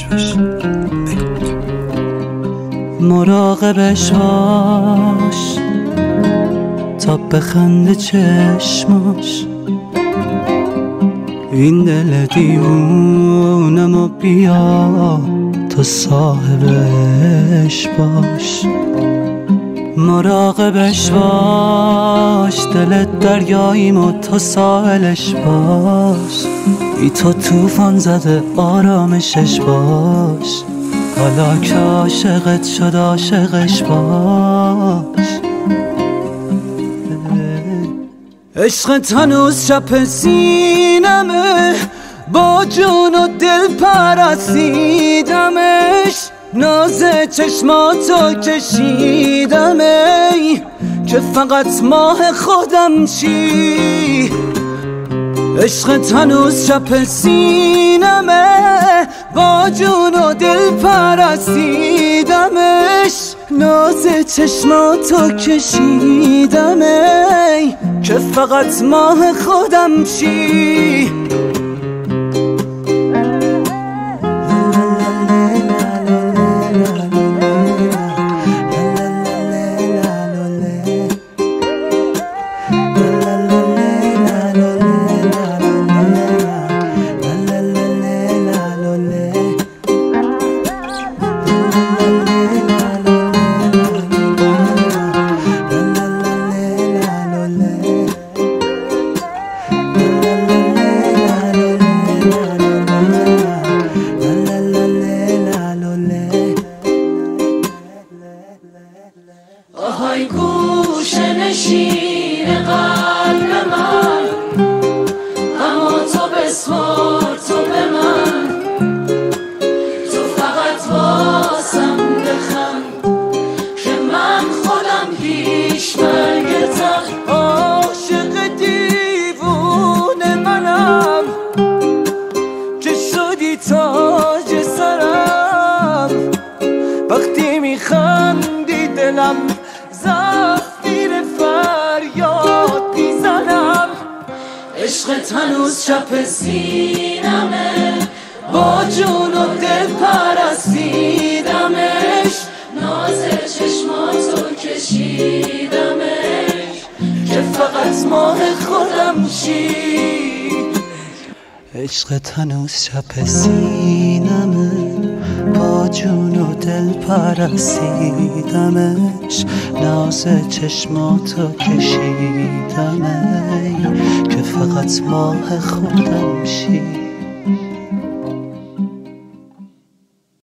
باش مراقبش باش تا بخنده چشماش این دل دیوونمو بیا تو صاحبش باش مراقبش باش دلت دریاییمو تو ساحلش باش ای تو توفان زده آرامشش باش حالا که عاشقت شد عاشقش باش عشقت هنوز چپ سینمه با جون و دل پرستیدمش ناز چشماتو کشیدم ای که فقط ماه خودم چی عشقت هنوز چپ سینمه با جون و دل پرستیدمش ناز چشماتو کشیدم ای که فقط ماه خودم چی آهای گوشه نشین قلب من اما تو بسپار تو به من تو فقط واسم بخند که من خودم پیش برگتم عاشق دیوونه منم که شدی تاج سرم وقتی میخندی دلم زفیر فریاد میزنم عشقت هنوز چپ سینمه با جون و دل پرستیدمش ناز چشماتو کشیدمش که فقط ماه خودم چی عشقت هنوز چپ سینمه با جون و دل پرستیدمش ناز چشماتو کشیدم که فقط ماه خودم شی